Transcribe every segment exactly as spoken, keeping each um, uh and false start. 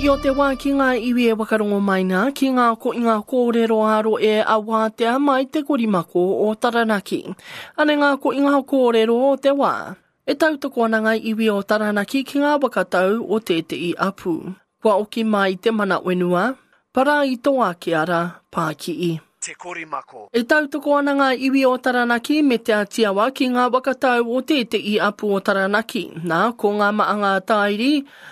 I o te wā ki ngā iwi e wakarongo maina, ki ngā ko i ngā kōrero aro e awātea mai te korimako o Taranaki. Ane ngā ko i ngā kōrero o te wā. E tautoko ana ngai iwi o Taranaki ki ngā wakatau o te te i apu. Kua oki mai te mana wenua, para i toa ki ara pāki i. Te korimako. E tautoko ana ngā iwi o Taranaki me te atiawa ki ngā wakatau o te te i apu o Taranaki. Nā, ko ngā maanga tairi,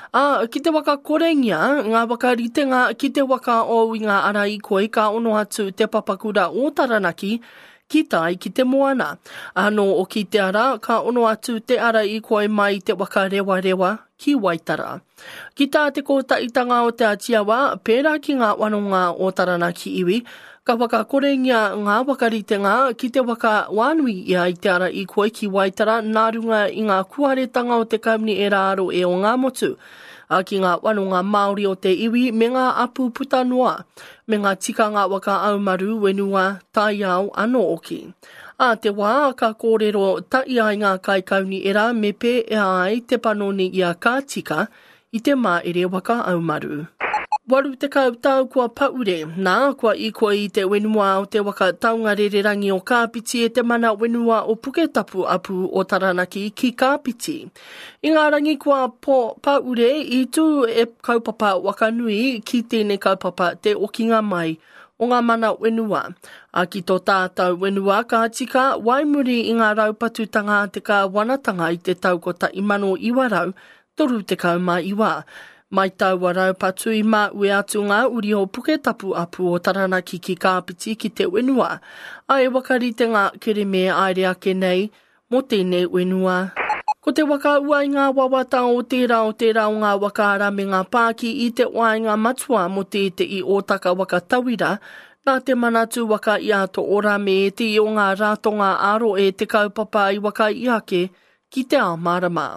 a ki te waka korengia, ngā wakaritenga ki te waka o i ngā ara i koe ka ono atu te papakura o Taranaki, ki tai ki te moana. Ano o ki te ara, ka ono atu te ara i koe mai te waka rewa rewa ki Waitara. Ki tā te kōtaitanga o te atiawa, pērā ki ngā wanonga o Taranaki iwi, ka waka korengia ngā wakaritenga ki te waka wānui ia i te ara i koe ki Waitara, nā runga i ngā kuaretanga o te kauni e rāro e o ngā motu. A ki ngā wanonga Māori o te iwi me ngā apu puta noa, me ngā tika ngā waka aumaru wenua tai au ano oki. A te wā ka kōrero tai ai ngā kaikauni era me pe e ai te panoni ia ka tika i te mā ere waka aumaru. Waru te kautau kua paure, nā kua i koe i te wenua o te waka taunga rererangi o Kāpiti e te mana wenua o Puketapu apu o Taranaki ki Kāpiti. I ngā rangi kua po paure i tū e kaupapa wakanui ki tēnei kaupapa te okinga mai o ngā mana wenua. A ki tō tātou wenua ka tika waimuri i ngā raupatutanga te ka wanatanga i te taukota i mano iwa rau, toru te kauma iwa. Mai tau warau patu i mā ue atu ngā uri o Puketapu apu o Taranaki ki Kāpiti ki te wenua. A e wakarite ngā kereme aere ake nei mo tēnei wenua. Ko te waka ua i ngā wawata o tērā o tērā o ngā wakaara me ngā pāki i te wai ngā matua mo te te i otaka waka tawira, nā te manatu waka i ato ora me e te i o ngā rātonga aro e te kaupapa i waka i ake ki te ao marama.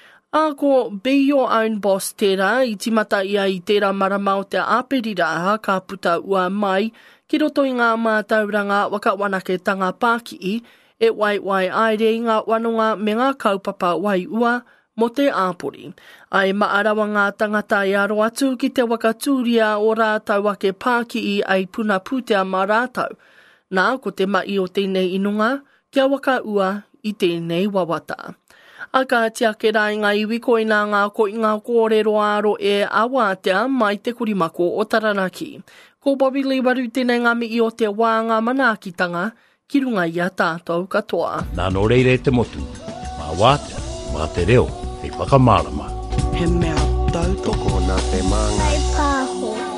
A ko be your own boss tērā, i timata ia i tērā marama o te āperira ha ka puta ua mai, ki roto i ngā mātauranga waka wanake tanga pāki i, e wai wai aere i ngā wanonga me ngā kaupapa wai ua mo te āpori. Ai maarawa ngā tangata i aro atu ki te waka tūria o rātau ake pāki i ai puna pūtea mā rātau. Nā ko te mai o tēnei inunga, kia waka ua i tēnei wawata. A ka tia ke rai ngā iwi ko ina ngā ko i ngā kōrero aro e awātea mai te kurimako o Taranaki. Ko Bobby Lee waru tēnei ngami i o te wā ngā manaakitanga ki runga i a tātou katoa. Nā no reire te motu, mā wātea, mā te reo, hei whakamārama. He mea tau toko nā te māngai. Hei pāho.